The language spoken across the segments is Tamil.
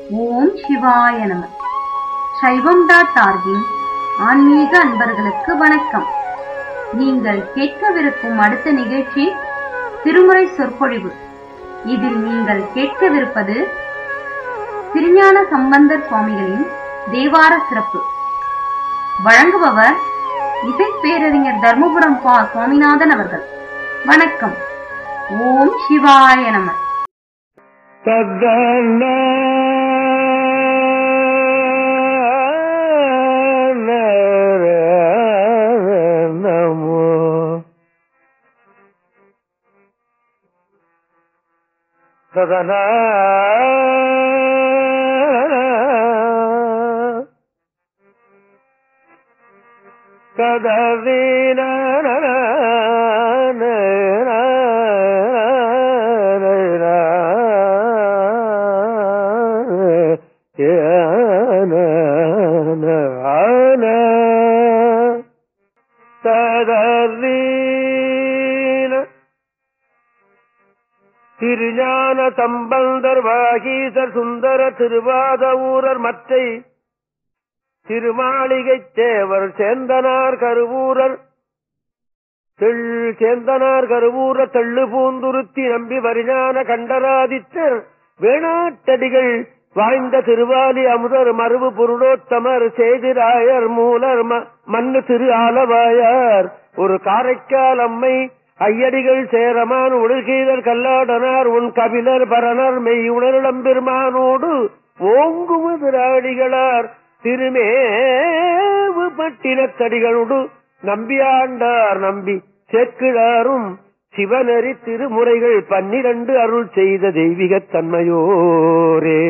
ஓம் சிவாய நம. சைவம்.org-இன் ஆன்மீக அன்பர்களுக்கு வணக்கம். நீங்கள் கேட்கவிருக்கும் அடுத்த நிகழ்ச்சி திருமுறை சொற்பொழிவு. இதில் நீங்கள் கேட்கவிருப்பது திருஞான சம்பந்தர் சுவாமிகளின் தேவார சிறப்பு. வழங்குபவர் இசைப்பேரறிஞர் தர்மபுரம் சுவாமிநாதன் அவர்கள். வணக்கம். ஓம் சிவாய நம. சதனா கதவீன திருஞான சம்பந்தர் வாகீசர் சுந்தர திருவாத ஊரர் மற்றை திருமாளிகைச் சேவர் சேந்தனார் கருவூரர் தெள்ளு பூந்துருத்தி நம்பி வரிஞான கண்டராதித்தர் வேணாட்டடிகள் வாய்ந்த திருவாலி அமுதர் மருவு பொருளோத்தமர் சேதிராயர் மூலர் மண்ணு திரு ஆலவாயார் ஒரு காரைக்கால் அம்மை ஐயடிகள் சேரமான் ஒழுகீதர் கல்லாடனார் உன் கபிலர் பரணர் மெய் உணர்ளம்பெருமானோடு ஓங்குமதிராடிகளார் திருமேவு பட்டினத்தடிகளோடு நம்பியாண்டார் நம்பி சேக்கிழாரும் சிவனரி திருமுறைகள் 12 அருள் செய்த தெய்வீகத் தன்மையோரே.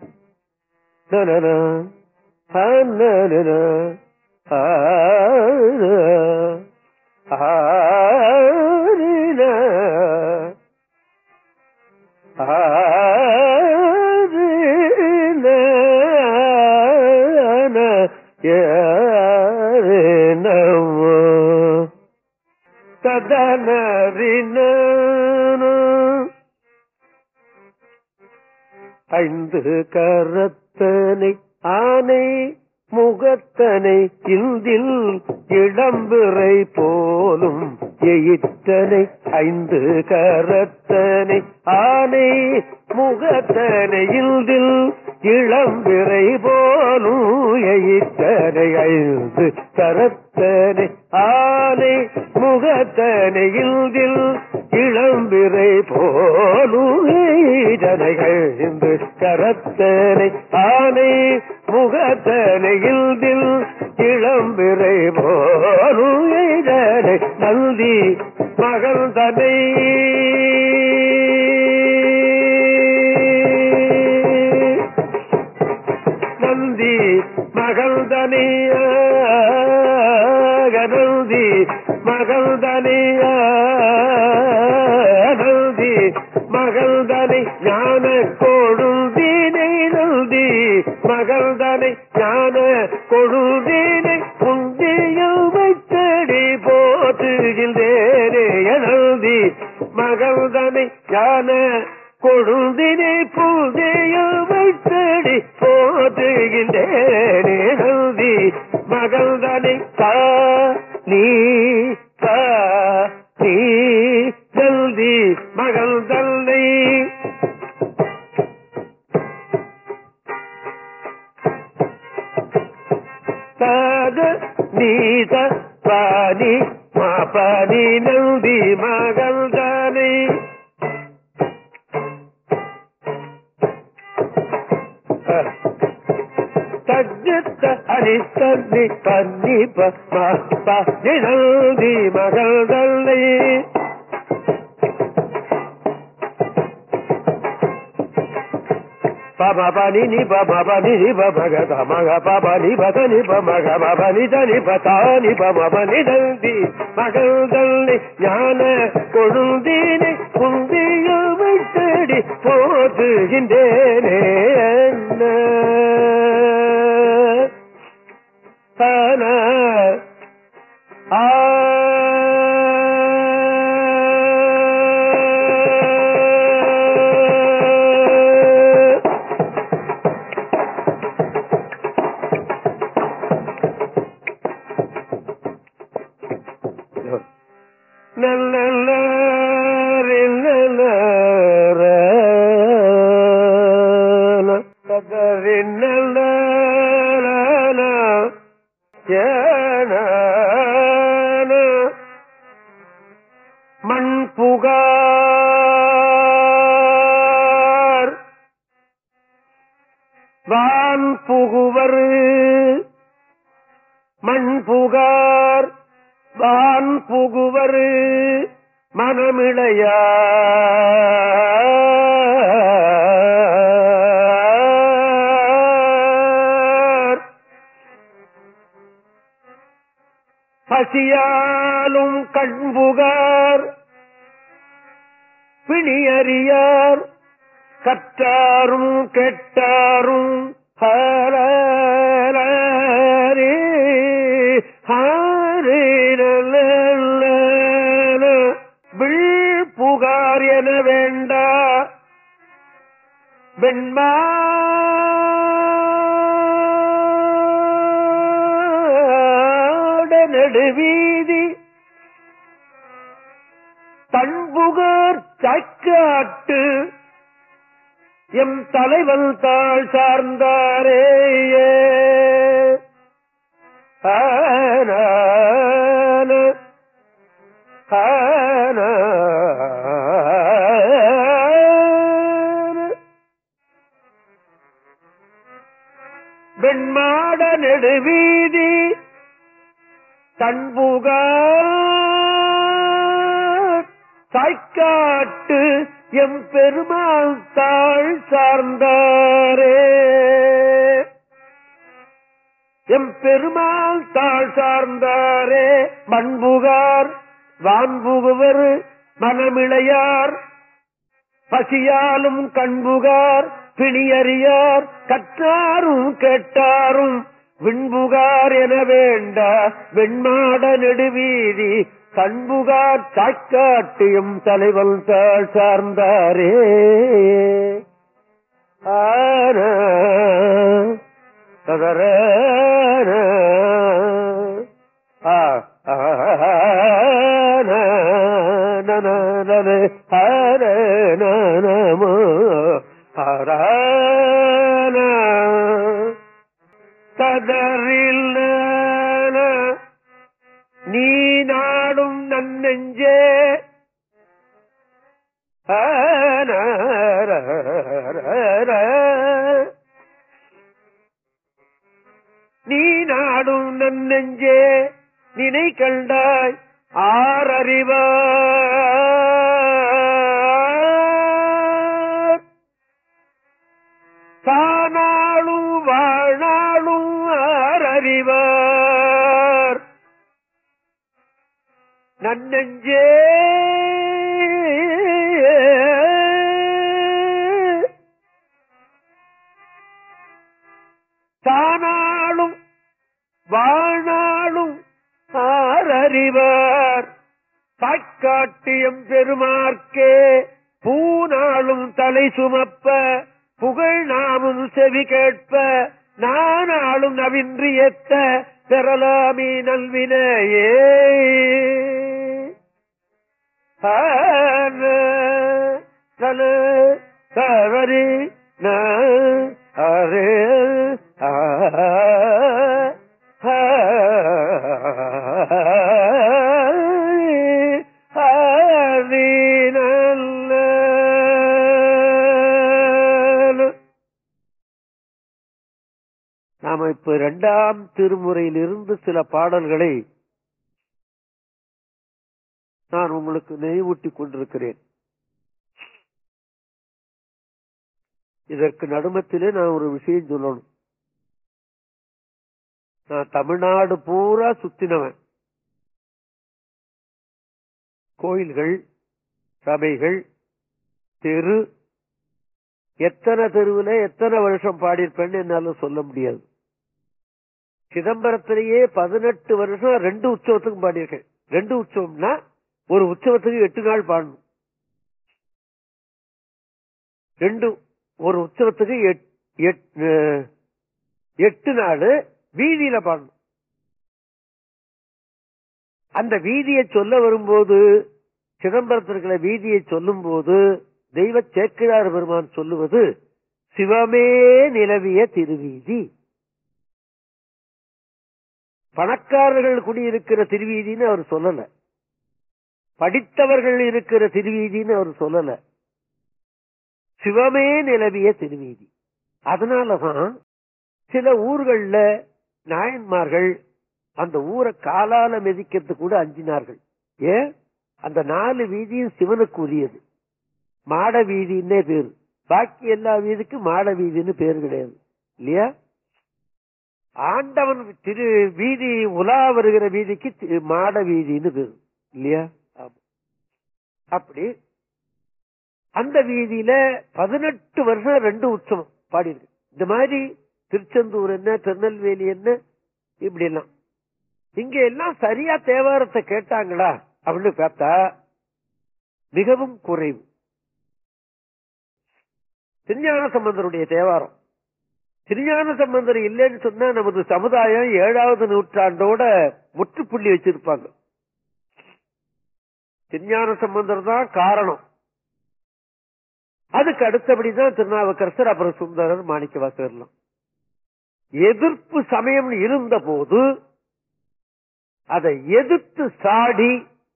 ஐந்து கரத்தனை ஆனை முகத்தனை இந்தில் இளம்பிறை போலும் எயிற்றனை ஐந்து கரத்தனை ஆனை முகத்தனை இந்தில் இளம்பிறை போலும் எயிற்றனை ஐந்து கரத்தனை ஆனை முகத்தனை இந்தில் இளம்பிறை போலும் எயிற்றனைகள் இந்து கரத்தனை ஆனை முகத்தனை இந்தில் இளம்பிறை போலும் எயிற்றனை நந்தி மகள் தனை நந்தி மகள் தனிய நந்தி மகள் தனிய நந்தி மகள் தனை ஞான கொழுந்தீனை நந்தி மகள் தனை ஞான கொழுந்தீனை முந்தியில் வைத்தடி போற்றுகின்றேனே நந்தி மகள் தனை ஞான கொழுந்தினை புதையில் வைத்தடி போற்றுகின்றேனே நந்தி மகள் தனை தா நீ நந்தி மகள் தன்னை தாத நீத பாணி மாபாணி நந்தி மகள் தானே தஜ்ஜத்த அனித்தன்னி பன்னி நந்தி மகள் தன்னை பாபா பனி நி பாபா நி பக மக பாபா நி பதனி மக பாபா நி தனி பதானி பாபா நி நந்தி மகள் தன்னை ஞான கொழுந்தீனை குந்தியில் வைத்தடி போற்றுகின்றேனே ஆ வான் புகுவர் மண் புகார் வான் புகுவர் மனமிளையார் பசியாலும் கண்புகார் பிணியறியார் கற்றாரும் கெட்டாரும் வில் புகார் என வேண்டா வெண்மாட நெடுவீதி தன்புகார் சாக்காட்டு எம் தலைவன் தாழ் சார்ந்தாரேயே வெண்மாட நெடுவீதி தன்புகார் சாய்க்காட்டு எம் பெருமாள் தாழ் சார்ந்தாரே எம் பெருமாள் தாழ் சார்ந்தாரே மண்புகார் வான்புகுவர் மனமிளையார் பசியாலும் கண்புகார் பிணியறியார் கற்றாரும் கேட்டாரும் விண்புகார் என வேண்டா வெண்மாட நெடுவீதி கண்புகார் சாக்காட்டியும் தலைவன் தாழ் சார்ந்தாரே ததர கதறில் நீ நாடும் நன்னெஞ்சே நீ நாடும் நன்னெஞ்சே நினை கண்டாய் ஆரறிவார் தானாளும் வாழ்நாளும் ஆரறிவார் நன்னெஞ்சே தானாளும் வாழ்நாளும் ஆரறிவார் சாய்க்காட்டியம் பெருமார்க்கே பூநாளும் தலை சுமப்ப புகழ் நாமும் செவி கேட்ப நானாளும் நவின்றியத்த பெறலாமி நல்வினையே தவறி அரே நாம இப்ப 2ஆம் திருமுறையிலிருந்து சில பாடல்களை நான் உங்களுக்கு நினைவூட்டிக் கொண்டிருக்கிறேன். இதற்கு நடுமத்திலே நான் ஒரு விஷயம் சொல்லணும். நான் தமிழ்நாடு பூரா சுத்தினவன். கோயில்கள், சபைகள், தெரு, எத்தனை தெருவில் எத்தனை வருஷம் பாடியிருப்பேன்னு என்னால சொல்ல முடியாது. சிதம்பரத்திலேயே 18 வருஷம் 2 உற்சவத்துக்கும் பாடியிருக்கேன். 2 உற்சவம்னா ஒரு உற்சவத்துக்கு 8 நாள் பாடணும். ஒரு உற்சவத்துக்கு 8 நாள் வீதியில பாடணும். அந்த வீதியை சொல்ல வரும்போது, சிதம்பரத்திற்குள்ள வீதியை சொல்லும் போது தெய்வ சேக்கிழார் பெருமான் சொல்லுவது சிவமே நிலவிய திருவீதி. பணக்காரர்கள் குடியிருக்கிற திருவீதின்னு அவர் சொல்லல, படித்தவர்கள் இருக்கிற திருவீதின்னு அவர் சொல்லல, சிவமே நிலவிய திருவீதி. அதனாலதான் சில ஊர்கள்ல நாயன்மார்கள் அந்த ஊரை காலால மிதிக்கிறது கூட அஞ்சினார்கள். ஏன்? அந்த 4 வீதியும் சிவனுக்கு உரியது. மாட வீதின்னே பேரு. பாக்கி எல்லா வீதிக்கும் மாட வீதின்னு பேரு கிடையாது இல்லையா? ஆண்டவன் திரு வீதி உலா வருகிற வீதிக்கு மாட வீதின்னு பேரு இல்லையா? அப்படி அந்த வீதியில 18 வருஷம் 2 உற்சவம் பாடியிருக்கு. இந்த மாதிரி திருச்செந்தூர் என்ன, திருநெல்வேலி என்ன, இப்படி எல்லாம். இங்க எல்லாம் சரியா தேவாரத்தை கேட்டாங்களா அப்படின்னு பார்த்தா மிகவும் குறைவு. திருஞான சம்பந்தருடைய தேவாரம், திருஞான சம்பந்தர் இல்லைன்னு சொன்னா நமது சமுதாயம் 7வது நூற்றாண்டோட முற்றுப்புள்ளி வச்சிருப்பாங்க. திருஞான சம்பந்தர் தான் காரணம். அதுக்கு அடுத்தபடிதான் திருநாவுக்கரசர், அப்புறம் சுந்தரர், மாணிக்கவாசகர்லாம். எதிர்ப்பு சமயம் இருந்த போது அதை எதிர்த்து சாடி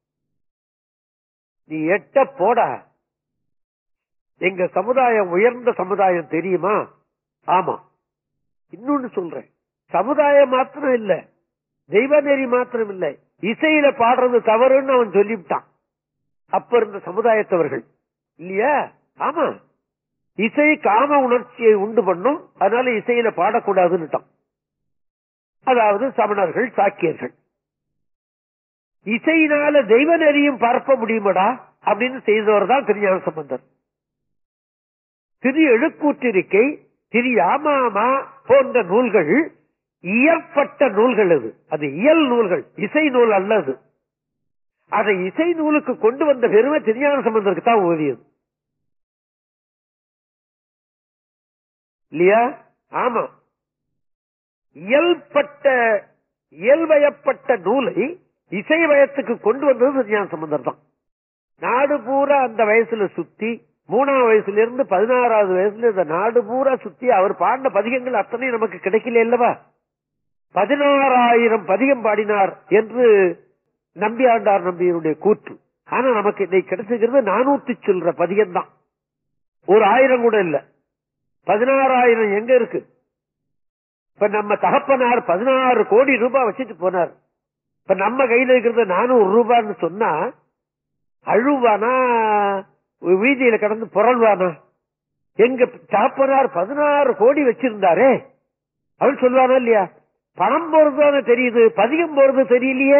நீ எட்ட போட, எங்க சமுதாயம் உயர்ந்த சமுதாயம் தெரியுமா? ஆமா. இன்னொன்னு சொல்றேன், சமுதாயம் மாத்திரம் இல்ல, தெய்வ நெறி மாத்திரம் இல்ல, இசையில பாடுறது தவறுன்னு அவன் சொல்லிவிட்டான். அப்ப இருந்த சமுதாயத்தவர்கள் இல்லையா? ஆமா, இசை காம உணர்ச்சியை உண்டு பண்ணும், அதனால இசையில பாடக்கூடாதுன்னுட்டான். அதாவது சமணர்கள், சாக்கியர்கள். இசையினால தெய்வ நெறியும் பார்க்க முடியுமடா அப்படின்னு செய்தவர் தான் திருஞான சம்பந்தர். திரு எழுக்கூற்றிருக்கை, திரு யாமாமா போன்ற நூல்கள் இயற்பட்ட நூல்கள். அது இயல் நூல்கள், இசை நூல் அல்லது. அதை இசை நூலுக்கு கொண்டு வந்த பெருமை திருஞான சம்பந்தருக்கு தான் ஓதியது இல்லையா? ஆமா. இயல்வயப்பட்ட நூலை இசை வயத்துக்கு கொண்டு வந்தது திருஞான சம்பந்தர் தான். நாடு பூரா அந்த வயசுல சுத்தி, 3ஆம் வயசுல இருந்து 16வது வயசுல இந்த நாடு பூரா சுத்தி அவர் பாடின பதிகங்கள் அத்தனை நமக்கு கிடைக்கல அல்லவா? 16,000 பதிகம் பாடினார் என்று நம்பியாண்டார் நம்பியருடைய கூற்று. ஆனா நமக்கு இன்னைக்கு கிடைச்சிருக்கிறது 400 சில்லற பதிகம் தான். ஒரு 1000 கூட இல்ல. 16,000 எங்க இருக்கு? இப்ப நம்ம தகப்பனார் 16 கோடி ரூபாய் வச்சுட்டு போனார். இப்ப நம்ம கையில இருக்கிறது 400 ரூபான்னு சொன்னா அழுவானா, வீதியில கடந்து புரள்வானா? எங்க தகப்பனார் 16 கோடி வச்சிருந்தாரே அவன் சொல்லுவானா இல்லையா? பணம் போறது தெரியுது, பதிகம் போறது தெரியலையே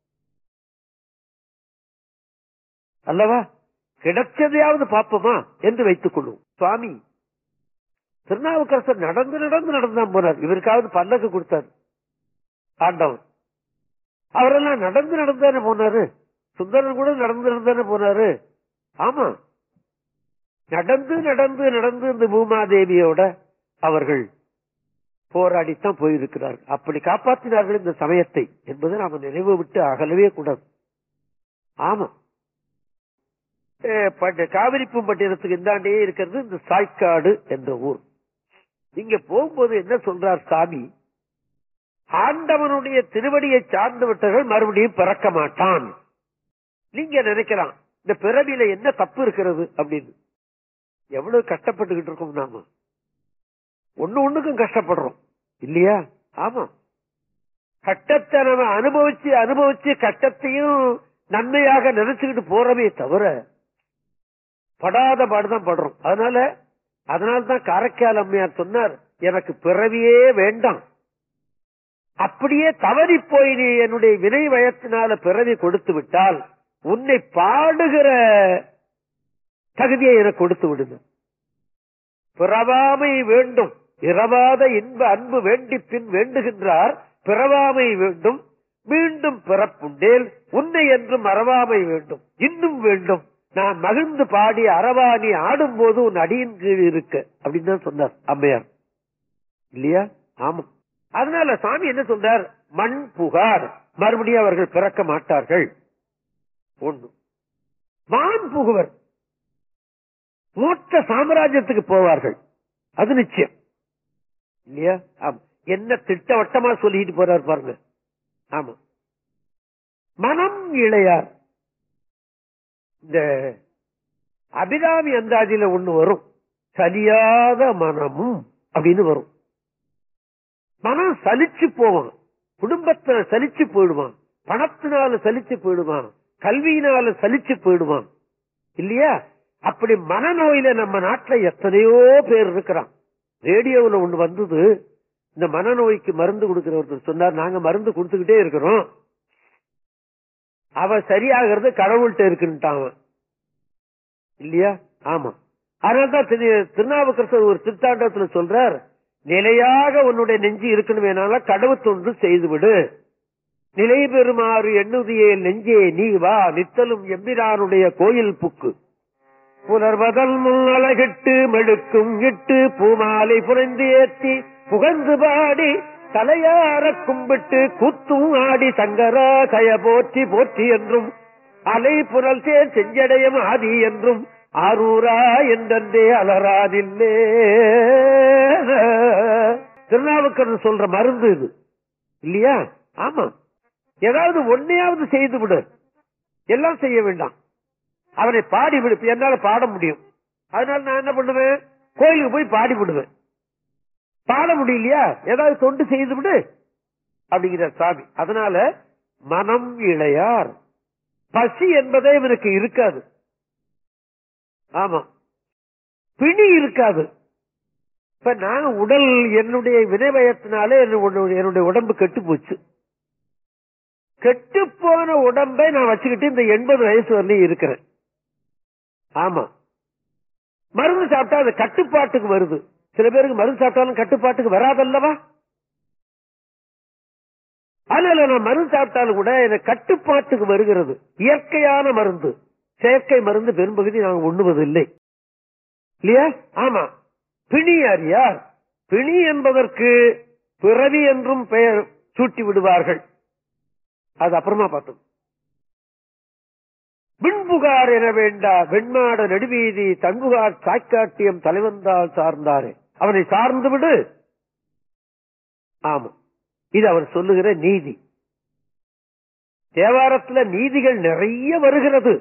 அல்லவா? கிடைச்சதையாவது பாப்போமா என்று வைத்துக் கொள்ளும். சுவாமி திருநாவுக்கரசர் நடந்து நடந்து நடந்தான் போனார். இவருக்காவது பல்லக்கு கொடுத்தார் ஆண்டவன். அவரெல்லாம் நடந்து நடந்தானே போனாரு. சுந்தரன் கூட நடந்து நடந்தானே போனாரு. ஆமா, நடந்து நடந்து நடந்து இந்த பூமாதேவியோட அவர்கள் போராடித்தான் போயிருக்கிறார்கள். அப்படி காப்பாற்றினார்கள் இந்த சமயத்தை என்பதை நாம நினைவு விட்டு அகலவே கூடாது. ஆமா, காவிரி பூம்பட்டினத்துக்கு இந்தாண்டே இருக்கிறது இந்த சாய்க்காடு என்ற ஊர். இங்க போகும்போது என்ன சொல்றார் சாமி? ஆண்டவனுடைய திருவடியை சார்ந்து விட்டவர்கள் மறுபடியும் பிறக்க மாட்டான். நீங்க நினைக்கலாம் இந்த பிறவியில என்ன தப்பு இருக்கிறது அப்படின்னு. எவ்வளவு கஷ்டப்பட்டுக்கிட்டு இருக்கோம் நாம, ஒண்ணுக்கும் கஷ்டப்படுறோம் இல்லையா? ஆமா, கட்டத்தை நம்ம அனுபவிச்சு அனுபவிச்சு கட்டத்தையும் நன்மையாக நினைச்சுக்கிட்டு போறவே தவிர படாத பாடுதான் படுறோம். அதனால்தான் காரைக்கால் அம்மையார் சொன்னார், எனக்கு பிறவியே வேண்டாம், அப்படியே தவறி போய் நீ என்னுடைய வினை வயத்தினால பிறவி கொடுத்து விட்டால் உன்னை பாடுகிற தகுதியை எனக்கு கொடுத்து விடுங்க. பிறவாமை வேண்டும், இரவாத இன்ப அன்பு வேண்டி பின் வேண்டுகின்றார். பிறவாமை வேண்டும், மீண்டும் பிறப்புண்டேல் உன்னை என்று மறவாமை வேண்டும், இன்னும் வேண்டும், நான் மகிழ்ந்து பாடி அரவாணி ஆடும் போது உன் அடியின் கீழ் இருக்க அப்படின்னு தான் சொன்னார் அம்மையார் இல்லையா? ஆமா. அதனால சாமி என்ன சொல்றார்? மண் புகார், மறுபடியும் அவர்கள் பிறக்க மாட்டார்கள். ஒண்ணு. வான் புகுவர், மோட்ச சாம்ராஜ்யத்துக்கு போவார்கள், அது நிச்சயம் இல்லையா? என்ன திட்டவட்டமா சொல்லிட்டு போறார் பாருங்க. ஆமா. மனம் இளையார், இந்த அபிராமி அந்தாதியில ஒண்ணு வரும், சலியாத மனமும் அப்படின்னு வரும். மனம் சலிச்சு போவான், குடும்பத்துல சலிச்சு போயிடுவான், பணத்தினால சலிச்சு போயிடுவான், கல்வியினால சலிச்சு போயிடுவான் இல்லையா? அப்படி மனநோயில நம்ம நாட்டுல எத்தனையோ பேர் இருக்கிறான். ரேடியோவில் ஒண்ணு வந்தது, இந்த மனநோய்க்கு மருந்து கொடுக்கிறவர் சொன்னார், நாங்க மருந்து கொடுத்துக்கிட்டே இருக்கிறோம், அவ சரியாகிறது கடவுள்கிட்ட இருக்குன்ட்டான் இல்லையா? ஆமா. அதனால்தான் திருநாவுக்கரசர் ஒரு திருத்தாண்டத்துல சொல்றார், நிலையாக உன்னுடைய நெஞ்சு இருக்கணும் வேணால கடவுள் தொண்டு செய்துவிடு, நிலை பெறுமாறு எண்ணுதியே நெஞ்சே நீ வா, நித்தலும் எம்பிரானுடைய கோயில் புக்கு, புலர்வதல் முன்னழகிட்டு மெழுக்கும் இட்டு பூமாலை புரைந்து ஏற்றி புகழ்ந்து பாடி தலையார கும்பிட்டு கூத்தும் ஆடி சங்கரா கய போற்றி போற்றி என்றும் அலை புரல் சேர் செஞ்சடையம் ஆதி என்றும் ஆரூரா என்றே அலராதில்லே. திருநாவுக்கரசர் சொல்ற மருந்து இது இல்லையா? ஆமா. ஏதாவது ஒன்னையாவது செய்து விடு, எல்லாம் செய்ய வேண்டாம். அவனை பாடி விடு. என்னால பாட முடியும், அதனால நான் என்ன பண்ணுவேன், கோயிலுக்கு போய் பாடி விடுவேன். பாட முடியலையா, ஏதாவது தொண்டு செய்து விடு அப்படிங்கிற சாமி. அதனால மனம் இளையார், பசி என்பதே இவனுக்கு இருக்காது. ஆமா, பிணி இருக்காது. இப்ப நான் உடல் என்னுடைய வினைவயத்தினாலே என்னுடைய உடம்பு கெட்டு போச்சு. கெட்டு போன உடம்பை நான் வச்சுக்கிட்டு இந்த 80 வயசு வரலையும் இருக்கிறேன். ஆமா, மருந்து சாப்பிட்டா அது கட்டுப்பாட்டுக்கு வருது. சில பேருக்கு மருந்து சாப்பிட்டாலும் கட்டுப்பாட்டுக்கு வராதல்லவா? அதனால நான் மருந்து சாப்பிட்டாலும் கூட எனக்கு கட்டுப்பாட்டுக்கு வருகிறது. இயற்கையான மருந்து, செயற்கை மருந்து பெரும்பகுதி நாங்கள் உண்ணுவதில்லை இல்லையா? ஆமா. பிணி அறியார், பிணி என்பதற்கு பிறவி என்றும் பெயர் சூட்டி விடுவார்கள். அது அப்புறமா பார்த்தோம். விண்புகார் என வேண்டா வெண்மாட நெடுவீதி தன்புகார் சாய்க்காட்டியம் தலைவந்தால் சார்ந்தாரே, அவனை சார்ந்து விடு. ஆமா, இது அவர் சொல்லுகிற நீதி. தேவாரத்துல நீதிகள் நிறைய வருகிறது.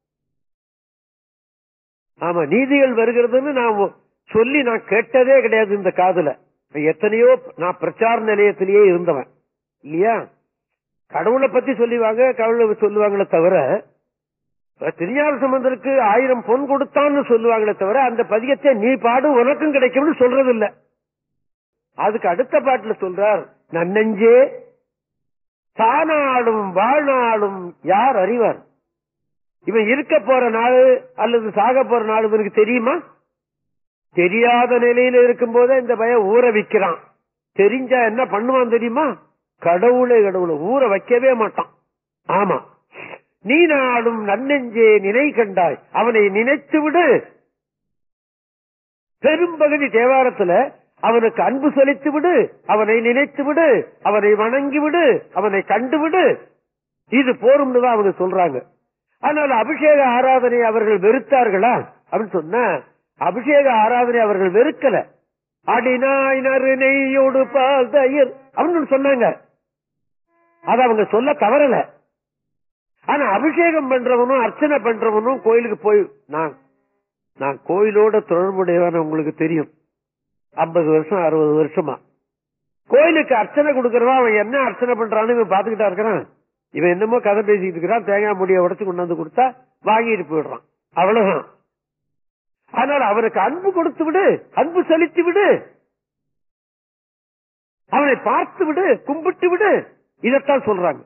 ஆமா, நீதிகள் வருகிறதுன்னு நான் சொல்லி நான் கேட்டதே கிடையாது இந்த காதுல. எத்தனையோ நான் பிரச்சார நிலையத்திலேயே இருந்தவன் இல்லையா? கடவுளை பத்தி சொல்லுவாங்க, கடவுளை சொல்லுவாங்களே தவிர, திருஞான சம்பந்தருக்கு 1000 பொன் கொடுத்தான்னு சொல்லுவாங்களே தவிர அந்த பதியத்தை நீ பாடு உனக்கும் கிடைக்கும்னு சொல்றது இல்ல. அதுக்கு அடுத்த பாட்டுல சொல்றார், நன்னெஞ்சே சானாலும் வாழ்நாளும் யார் அறிவார். இவன் இருக்க போற நாள் அல்லது சாக போற நாள் இவனுக்கு தெரியுமா? தெரியாத நிலையில இருக்கும் போதே இந்த பையன் ஊற வைக்கிறான். தெரிஞ்சா என்ன பண்ணுவான் தெரியுமா? கடவுளை ஊற வைக்கவே மாட்டான். ஆமா, நீ நாளும் நன்னெஞ்சே நினை கண்டாய், அவனை நினைத்து விடு. பெரும்பகுதி தேவாரத்துல அவனுக்கு அன்பு செலுத்தி விடு, அவனை நினைத்து விடு, அவனை வணங்கி விடு, அவனை கண்டு விடு, இது போரும்னு தான் அவங்க சொல்றாங்க. அதனால அபிஷேக ஆராதனை அவர்கள் வெறுத்தார்களா அப்படின்னு சொன்ன, அபிஷேக ஆராதனை அவர்கள் வெறுக்கல. அடினாய் நறு நெய்யோடு பால் தயிர் அப்படின்னு சொன்னாங்க. அது அவங்க சொல்ல தவறல. ஆனா அபிஷேகம் பண்றவனும் அர்ச்சனை பண்றவனும் கோயிலுக்கு போய், நான் கோயிலோட தொடர்புடையவன் உங்களுக்கு தெரியும். 50 வருஷம் 60 வருஷமா கோயிலுக்கு அர்ச்சனை கொடுக்கறவன் அவன் என்ன அர்ச்சனை பண்றான்னு இவன் பாத்துக்கிட்டா இருக்கிறான். இவன் என்னமோ கதை பேசிக்கிட்டு இருக்கிறான், தேங்காய் முடிய உடச்சு கொண்டாந்து கொடுத்தா வாங்கிட்டு போயிடுறான், அவ்வளவுதான். அதனால அவனுக்கு அன்பு கொடுத்து விடு, அன்பு செலுத்தி விடு, அவனை பார்த்து விடு, கும்பிட்டு விடு, இதத்தான் சொல்றாங்க.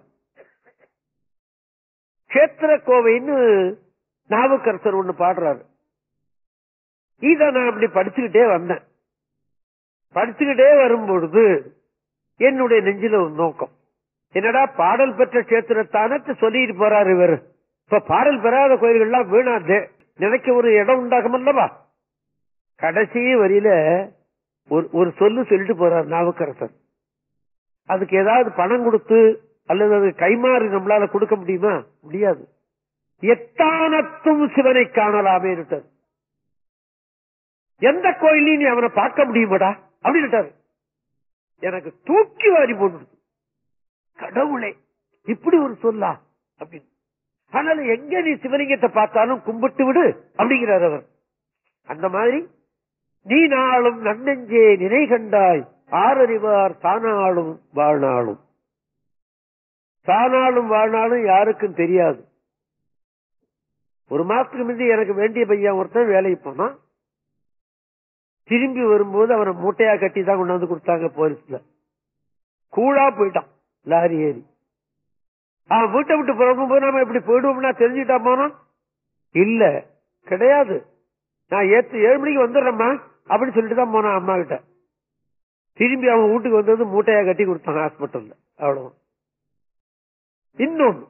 கஷேத்திர கோவைன்னு நாவுக்கரசர் ஒண்ணு பாடுறாரு. இத நான் அப்படி படிச்சுக்கிட்டே வந்தேன். படிச்சுக்கிட்டே வரும்பொழுது என்னுடைய நெஞ்சில ஒரு நோக்கம், என்னடா பாடல் பெற்ற கஷேத்திரத்தான சொல்லிட்டு போறாரு இவர். இப்ப பாடல் பெறாத கோயில்கள்லாம் வீணாது நினைக்க ஒரு இடம் உண்டாகும் அல்லவா? கடைசி வரியில ஒரு சொல்லிட்டு போறாரு நாவுக்கரசர். அதுக்கு ஏதாவது பணம் கொடுத்து அல்லது அது கைமாறி நம்மளால கொடுக்க முடியுமா? முடியாது. எத்தானத்தும் சிவனை காணலாமே, எந்த கோயிலையும் நீ அவனை பார்க்க முடியுமாடா அப்படின்னு எனக்கு தூக்கி வாரி போட்டு, கடவுளே இப்படி ஒரு சொல்லா அப்படின்னு. அதனால எங்க நீ சிவலிங்கத்தை பார்த்தாலும் கும்பிட்டு விடு அப்படிங்கிறார் அவர். அந்த மாதிரி நீ நாளும் நன்னெஞ்சே நினை கண்டாய் ஆரறிவார் தானாளும் வாழ்நாளும். தானாளும் வாழ்நாளும் யாருக்கும் தெரியாது. ஒரு மாசத்துக்கு முந்தி எனக்கு வேண்டிய பையன் ஒருத்தன் வேலைக்கு போனா, திரும்பி வரும்போது அவனை மூட்டையா கட்டி தான் கொண்டாந்து கொடுத்தாங்க போலீஸ்ல. கூழா போயிட்டான் லாரி ஏறி. அவன் வீட்டை விட்டு புறப்போது நாம எப்படி போயிடுவோம்னா தெரிஞ்சுட்டா போனோம் இல்ல, கிடையாது. நான் 7 மணிக்கு வந்துடுறேம்மா அப்படின்னு சொல்லிட்டு தான் போனான் அம்மா கிட்ட. திரும்பி அவன் வீட்டுக்கு வந்தது மூட்டையா கட்டி கொடுத்தாங்க ஹாஸ்பிட்டல்ல. அவ்வளவு. இன்னொன்னு,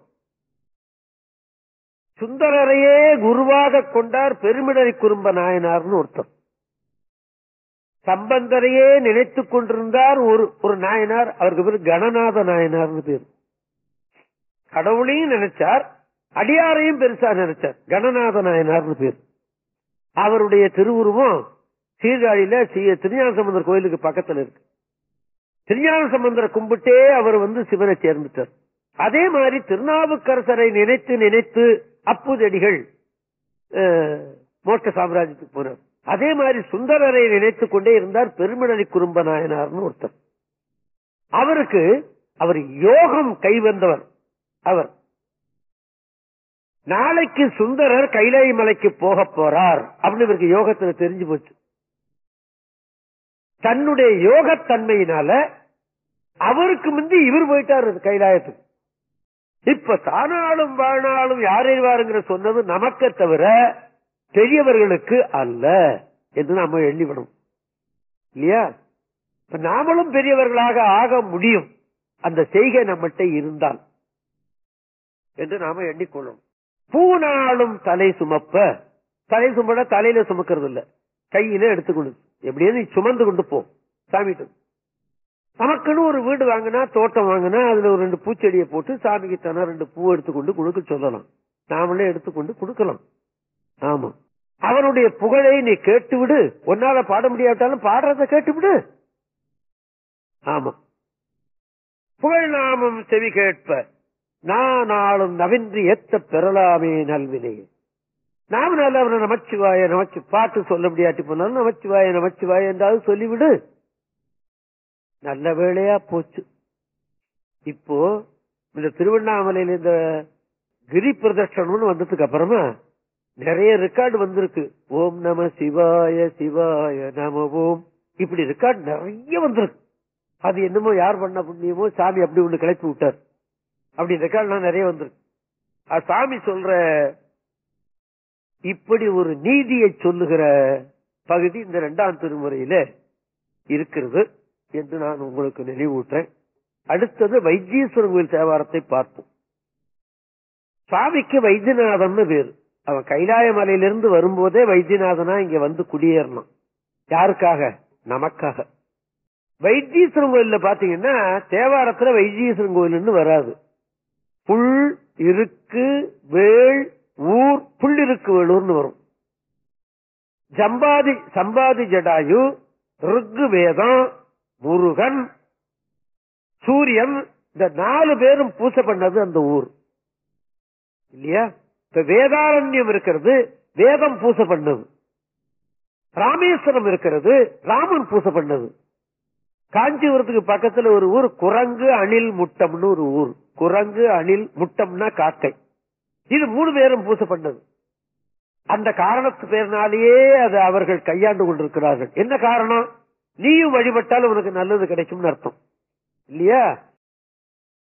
சுந்தரரையே குருவாக கொண்டார் பெருமிடரை குறும்ப நாயனார்னு ஒருத்தர். சம்பந்தரையே நினைத்துக் கொண்டிருந்தார் ஒரு நாயனார். அவருக்கு பேர் கணநாத நாயனார்னு பேர். கடவுளையும் நினைச்சார், அடியாரையும் பெருசா நினைச்சார். கணநாத நாயனார்னு பேர். அவருடைய திருவுருவம் சீர்காழியில திருஞான சம்பந்தர் கோயிலுக்கு பக்கத்துல இருக்கு. திருஞான சம்பந்தரை கும்பிட்டே அவர் சிவனை சேர்ந்துட்டார். அதே மாதிரி திருநாவுக்கரசரை நினைத்து நினைத்து அப்புதடிகள் மோட்ச சாம்ராஜ்யத்துக்கு போனார். அதே மாதிரி சுந்தரரை நினைத்துக் கொண்டே இருந்தார் பெருமிடரை குறும்ப நாயனார்னு ஒருத்தர். அவருக்கு அவர் யோகம் கைவந்தவர். அவர் நாளைக்கு சுந்தரர் கைலை மலைக்கு போக போறார் அப்படின்னு இவருக்கு யோகத்துல தெரிஞ்சு போச்சு. தன்னுடைய யோகத்தன்மையினால அவருக்கு முந்தி இவர் போயிட்டார் கைலாயத்துக்கு. இப்ப தானாலும் வாழ்நாளும் யாரைவாருங்கிற சொன்னது நமக்கு தவிர பெரியவர்களுக்கு அல்ல என்று நாம எண்ணிவிடும் இல்லையா? நாமளும் பெரியவர்களாக ஆக முடியும் அந்த செய்கை நம்மகிட்ட இருந்தால் என்று நாம எண்ணிக்கொள்ளும். பூநாளும் தலை சுமப்ப, தலை சுமட தலையில சுமக்கிறது இல்ல, கையில எடுத்துக்கொண்டு எப்படியே நீ சுமந்து கொண்டு போ சாமிட்டு. நமக்குன்னு ஒரு வீடு வாங்கினா, தோட்டம் வாங்கினா, அதுல ஒரு 2 பூச்செடியை போட்டு சாமிக்கு தானே 2 பூ எடுத்துக்கொண்டு கொடுக்க சொல்லலாம். நாமளே எடுத்துக்கொண்டு கொடுக்கலாம். ஆமா, அவனுடைய புகழை நீ கேட்டுவிடு. ஒன்னால பாட முடியாவிட்டாலும் பாடுறத கேட்டுவிடு. ஆமா, புகழ் நாமம் செவி கேட்ப நாளும் நவின்றி ஏத்த பெறலாமே நல்வினையே. நாம நல்ல அவனை நமச்சிவாய நமச்சு பாட்டு சொல்ல முடியாட்டி போனாலும் நமச்சிவாய நமச்சிவாய என்றாவது சொல்லிவிடு. நல்ல வேளையா போச்சு. இப்போ இந்த திருவண்ணாமலையில இந்த கிரி பிரதட்சணம்னு வந்ததுக்கு அப்புறமா நிறைய ரெக்கார்டு வந்திருக்கு. ஓம் நம சிவாய சிவாய நம ஓம், இப்படி ரெக்கார்டு நிறைய வந்திருக்கு. அது என்னமோ யார் பண்ண புண்ணியமோ சாமி அப்படி ஒண்ணு கிளப்பி விட்டார். அப்படி ரெக்கார்ட்லாம் நிறைய வந்திருக்கு. சாமி சொல்ற இப்படி ஒரு நீதியை சொல்லுகிற பகுதி இந்த 2ஆம் திருமுறையில இருக்கிறது என்று நான் உங்களுக்கு நினைவூட்டேன். அடுத்தது வைத்தீஸ்வரன் கோயில் தேவாரத்தை பார்ப்போம். சாமிக்கு வைத்தியநாதன் பேரு. அவன் கைலாய மலையிலிருந்து வரும்போதே வைத்தியநாதனா இங்க வந்து குடியேறணும். யாருக்காக? நமக்காக. வைத்தீஸ்வரன் கோயில்ல பாத்தீங்கன்னா தேவாரத்துல வைத்தீஸ்வரன் கோயில் வராது. புல் இருக்கு வேள் ஊர், புள்ளிருக்கு வேலூர்னு வரும். சம்பாதி ஜடாயு, ருக்கு வேதம், முருகன், சூரியன், இந்த 4 பேரும் பூசை பண்ணது அந்த ஊர் இல்லையா? இப்ப வேதாரண்யம் இருக்கிறது, வேதம் பூசை பண்ணது. ராமேஸ்வரம் இருக்கிறது, ராமன் பூசை பண்ணது. காஞ்சிபுரத்துக்கு பக்கத்துல ஒரு ஊர் குரங்கு அணில் முட்டம்னு ஒரு ஊர். குரங்கு அணில் முட்டம்னா காக்கை. இது 3 பேரும் பூசை பண்ணது. அந்த காரணத்து பேர்னாலேயே அதை அவர்கள் கையாண்டு கொண்டிருக்கிறார்கள். என்ன காரணம்? நீயும் வழிபட்டால் உனக்கு நல்லது கிடைக்கும் அர்த்தம் இல்லையா?